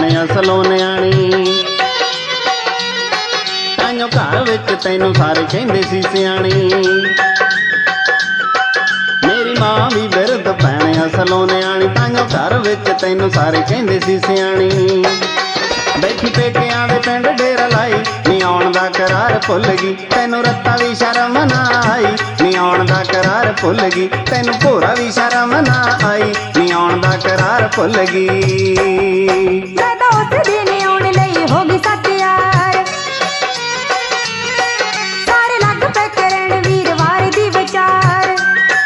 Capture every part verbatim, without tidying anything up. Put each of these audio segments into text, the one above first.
ਭੈਣ ਅਸਲੋਂ ਨਿਆਣੀ। ਤਾਈਓ ਘਰ ਵਿੱਚ ਤੈਨੂੰ ਸਾਰੇ ਕਹਿੰਦੇ ਸੀ ਸਿਆਣੀ। ਮੇਰੀ ਮਾਂ ਵੀ ਬਿਰਧ ਭੈਣ ਅਸਲੋਂ ਨਿਆਣੀ। ਤਾਈਓ ਘਰ ਵਿੱਚ ਤੈਨੂੰ ਸਾਰੇ ਕਹਿੰਦੇ ਸੀ ਸਿਆਣੀ। ਬੈਠੀ ਪੇਕਿਆਂ ਦੇ ਪਿੰਡ ਡੇਰਾ ਲਾਈ ਨੀ ਆਉਣ ਦਾ ਕਰਾਰ ਭੁੱਲ ਗਈ। ਤੈਨੂੰ ਰੱਤਾ ਵੀ ਸ਼ਰਮ ਨਾ ਆਈ ਨੀ ਆਉਣ ਦਾ ਕਰਾਰ ਭੁੱਲ ਗਈ। ਤੈਨੂੰ ਭੋਰਾ ਵੀ ਸ਼ਰਮ ਨਾ ਆਈ ਨੀ ਆਉਣ ਦਾ ਕਰਾਰ ਭੁੱਲ ਗਈ। ਮੈਂ ਤਾਂ ਉਸ ਦਿਨ ਆਉਣ ਲਈ ਹੋ ਗਈ ਸੱਤ ਯਾਰ। ਸਾਰੇ ਲੱਗ ਪੈ ਕਰਨ ਵੀਰਵਾਰ ਦੀ ਵਿਚਾਰ।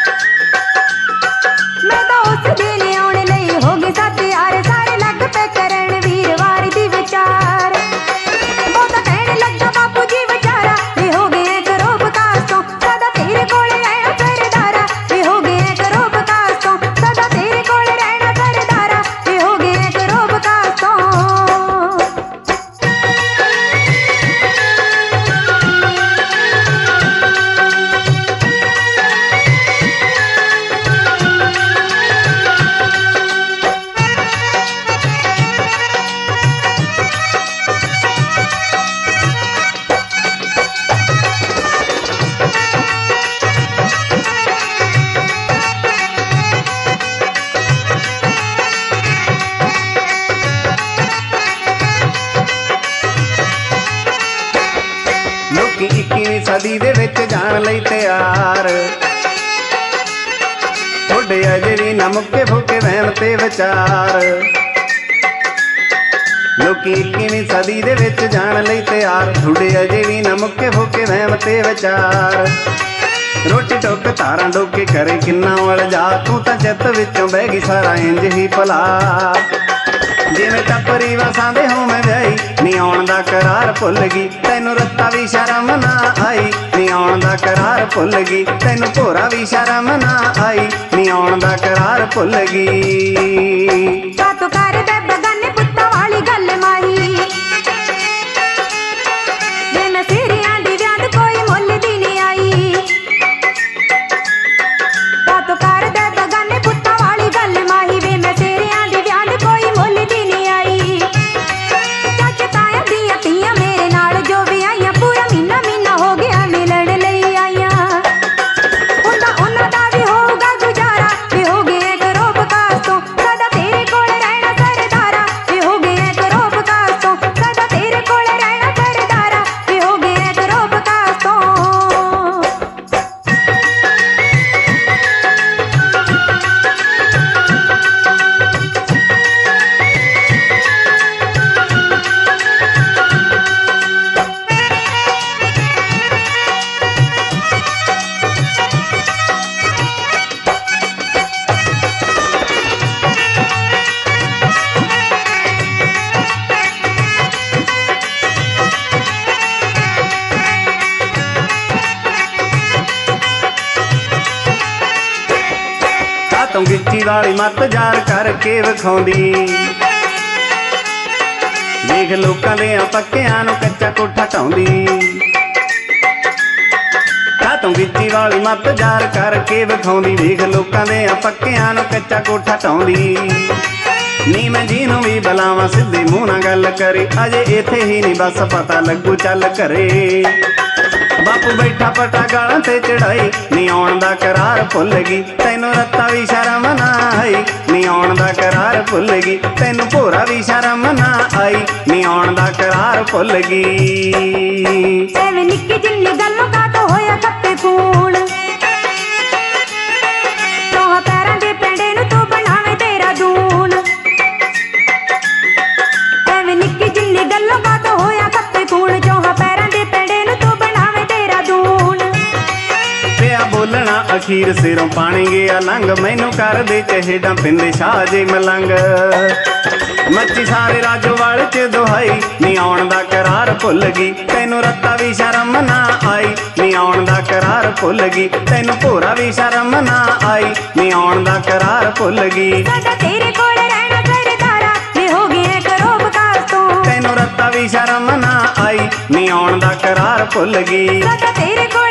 ਮੈਂ ਤਾਂ ਉਸ ਦਿਨ ਆਉਣ ਲਈ ਹੋ ਗਈ ਸੱਤ ਯਾਰ। ਸਾਰੇ ਲੱਗ ਪੈ ਕਰਨ ਵੀਰਵਾਰ ਦੀ ਵਿਚਾਰ। ਬਹੁਤਾ ਕਹਿਣ ਲੱਗਾ ਬਾਪੂ ਜੀ ਵਿਚਾਰਾ ਵੀ ਹੋ ਗਏ ਕਰੋ ਵਿਕਾਸ ਤੋਂ। ਸਦਾ ਤੇਰੇ ਕੋਲ ਰਹਿਣਾ ਸਰਦਾਰਾ ਵੀ ਹੋ ਗਏ ਕਰੋ ਵਿਕਾਸ ਤੋਂ। ਸਦਾ ਤੇਰੇ ਕੋਲ ਰਹਿਣਾ ਸਰਦਾਰਾ ਵੀ ਹੋ ਗਏ ਕਰੋ ਵਿਕਾਸ ਤੋਂ। ਲੋਕੀ ਇੱਕੀਵੀਂ ਸਦੀ ਦੇ ਵਿੱਚ ਜਾਣ ਲਈ ਤਿਆਰ। ਤੁਹਾਡੇ ਅਜੇ ਵੀ ਨਾ ਮੁੱਕੇ ਫੁੱਕੇ ਵਹਿਮ ਤੇ ਵਿਚਾਰ। ਲੋਕੀ ਇੱਕੀਵੀਂ ਸਦੀ ਦੇ ਵਿੱਚ ਜਾਣ ਲਈ ਤਿਆਰ। ਤੁਹਾਡੇ ਅਜੇ ਵੀ ਨਾ ਮੁੱਕੇ ਫੁੱਕੇ ਵਹਿਮ ਤੇ ਵਿਚਾਰ। ਰੋਟੀ ਟੁੱਕ ਧਾਰਾਂ ਡੋਕੇ ਕਰੇ ਕਿੰਨਾ ਵਲਜਾ। ਤੂੰ ਤਾਂ ਚਿੱਤ ਵਿੱਚੋਂ ਬਹਿ ਗਈ ਸਾਰਾ ਇੰਜ ਹੀ ਭਲਾ। ਜਿਵੇਂ ਟੱਪਰੀ ਵਸਾਂ ਦੇ ਹੋ ਮੈਂ ਵਿਆਹੀ ਨੀ ਆਉਣ ਦਾ ਕਰਾਰ ਭੁੱਲ ਗਈ। ਤੈਨੂੰ ਰੱਤਾ ਵੀ ਸ਼ਰਮ ਨਾ ਆਈ ਨੀ ਆਉਣ ਦਾ ਕਰਾਰ ਭੁੱਲ ਗਈ। ਤੈਨੂੰ ਭੋਰਾ ਵੀ ਸ਼ਰਮ ਨਾ ਆਈ ਨੀ ਆਉਣ ਦਾ ਕਰਾਰ ਭੁੱਲ ਗਈ। ਕਾਤੋਂ ਕਰਦੇ ਬਗਾਨੇ ਪੁੱਤਾਂ ਵਾਲੀ ਗੱਲ ਮਾਹੀ। ਜੇ ਮੈਂ ਸਿਰਿਆਂ ਦੀ ਵਿਆਦ ਕੋਈ ਮੁੱਲ ਦੀ ਨਹੀਂ ਆਈ। ਕਾਤੋਂ ਕਰਦੇ ਬਗਾਨੇ ਪੁੱਤਾਂ ਵਾਲੀ ਗੱਲ ਮਾਹੀ। ਵੇ ਮੈਂ ਸਿਰਿਆਂ ਦੀ ਵਿਆਦ ਕੋਈ ਮੁੱਲ ਦੀ ਨਹੀਂ ਆਈ। ਚਾਚੇ ਤਾਇਆਂ ਦੀਆਂ ਧੀਆਂ ਮੇਰੇ ਨਾਲ ਜੋ ਵੀ ਆਈਆਂ। ਪੂਰਾ ਮਹੀਨਾ ਮਹੀਨਾ ਹੋ ਗਿਆ ਮਿਲਣ ਲਈ ਆਈਆਂ। ਹੁੰਦਾ ਉਹਨਾਂ ਦਾ ਵੀ ਹੋਊਗਾ ਗੁਜ਼ਾਰਾ ਵੀ ਹੋ ਗਏ ਕਰੋ ਵਿਕਾਸ ਤੋਂ। ਸਦਾ ਤੇਰੇ ਕੋਲ ਰਹਿਣਾ ਸਰਦਾਰਾ ਵੀ ਹੋ ਗਏ ਕਰੋ ਵਿਕਾਸ ਤੋਂ। ਸਦਾ ਤੇਰੇ ਕੋਲ ਰਹਿਣਾ ਸਰਦਾਰਾ ਵੀ ਹੋ ਗਏ ਕਰੋ ਵਿਕਾਸ ਤੋਂ। ਕਾਤੋਂ ਗਿੱਚੀ ਵਾਲੀ ਮੱਤ ਜ਼ਾਰ ਕਰਕੇ ਵਿਖਾਉਂਦੀ। ਵੇਖ ਲੋਕਾਂ ਦੇ ਪੱਕਿਆਂ ਨੂੰ ਕੱਚਾ ਕੋਠਾ ਢਾਉਂਦੀ। ਕਾਤੋਂ ਗਿੱਚੀ ਵਾਲੀ ਮੱਤ ਜ਼ਾਰ ਕਰਕੇ ਵਿਖਾਉਂਦੀ। ਵੇਖ ਲੋਕਾਂ ਦੇ ਪੱਕਿਆਂ ਨੂੰ ਕੱਚਾ ਕੋਠਾ ਢਾਉਂਦੀ। ਨੀ ਮੈਂ ਜਿਹਨੂੰ ਵੀ ਬੁਲਾਵਾਂ ਸਿੱਧੇ ਮੂੰਹ ਨਾਲ ਗੱਲ ਕਰੇ। ਅਜੇ ਇੱਥੇ ਹੀ ਨਹੀਂ ਬਸ ਪਤਾ ਲੱਗੂ ਚੱਲ ਘਰੇ। ਬਾਪੂ ਬੈਠਾ ਪਟਾ ਗਾਲਾਂ ਤੇ ਚੜਾਈ ਨੀ ਆਉਣ ਦਾ ਕਰਾਰ ਭੁੱਲ ਗਈ। ਤੈਨੂੰ ਰੱਤਾ ਵੀ ਸ਼ਰਮ ਨਾ ਆਈ ਨੀ ਆਉਣ ਦਾ ਕਰਾਰ ਭੁੱਲ ਗਈ। ਤੈਨੂੰ ਭੋਰਾ ਵੀ ਸ਼ਰਮ ਨਾ ਆਈ ਨੀ ਆਉਣ ਦਾ ਕਰਾਰ ਭੁੱਲ ਗਈ। ਐਵੇਂ ਨਿੱਕੀ ਜਿੰਨੀ ਗੱਲੋਂ ਕਾਤੋਂ ਹੋਇਆ ਕੱਪੇ ਖੂਨ। ਦੋਹਾਂ ਪੈਰਾਂ ਦੇ ਪੈਂਡੇ ਨੂੰ ਤੂੰ ਬਣਾਵੇਂ ਤੇਰਾ ਦੂਣ। ਐਵੇਂ ਨਿੱਕੀ ਜਿੰਨੀ ਗੱਲੋਂ ਕਾਤੋਂ ਹੋਇਆ ਕੱਪੇ ਖੂਨ। ਦੋਹਾਂ ਪੈਰਾਂ ਦੇ ਪੈਂਡੇ ਨੂੰ ਤੂੰ ਬਣਾਵੇਂ ਤੇਰਾ ਦੂਣ। ਪਿਆ ਬੋਲਣਾ ਅਖੀਰ ਸਿਰੋਂ ਪਾਣੀ ਗਿਆ ਲੰਘ। ਮੈਨੂੰ ਕਰਦੇ ਚਿਹੜਾ ਪਿੰਦੇ ਸ਼ਾਹ ਜੇ ਮਲੰਗ। ਮੱਚੀ ਸਾਰੇ ਰਾਜੋਵਾਲ ਚ ਦੁਹਾਈ ਨੀ ਆਉਣ ਦਾ ਕਰਾਰ ਭੁੱਲ ਗਈ। ਤੈਨੂੰ ਰੱਤਾ ਵੀ ਸ਼ਰਮ ਨਾ ਆਈ ਨੀ ਆਉਣ ਦਾ ਕਰਾਰ ਭੁੱਲ ਗਈ। ਤੈਨੂੰ ਭੋਰਾ ਵੀ ਸ਼ਰਮ ਨਾ ਆਈ ਨੀ ਆਉਣ ਦਾ ਕਰਾਰ ਭੁੱਲ ਗਈ। ਸਦਾ ਤੇਰੇ ਕੋਲ ਰਹਿਣਾ ਸਰਦਾਰਾ ਵੀ ਹੋ ਗਏ ਕਰੋ ਵਿਕਾਸ ਤੋਂ। ਤੈਨੂੰ ਰੱਤਾ ਵੀ ਸ਼ਰਮ ਨਾ ਆਈ ਨੀ ਆਉਣ ਦਾ ਕਰਾਰ ਭੁੱਲ ਗਈ। ਸਦਾ ਤੇਰੇ ਕੋਲ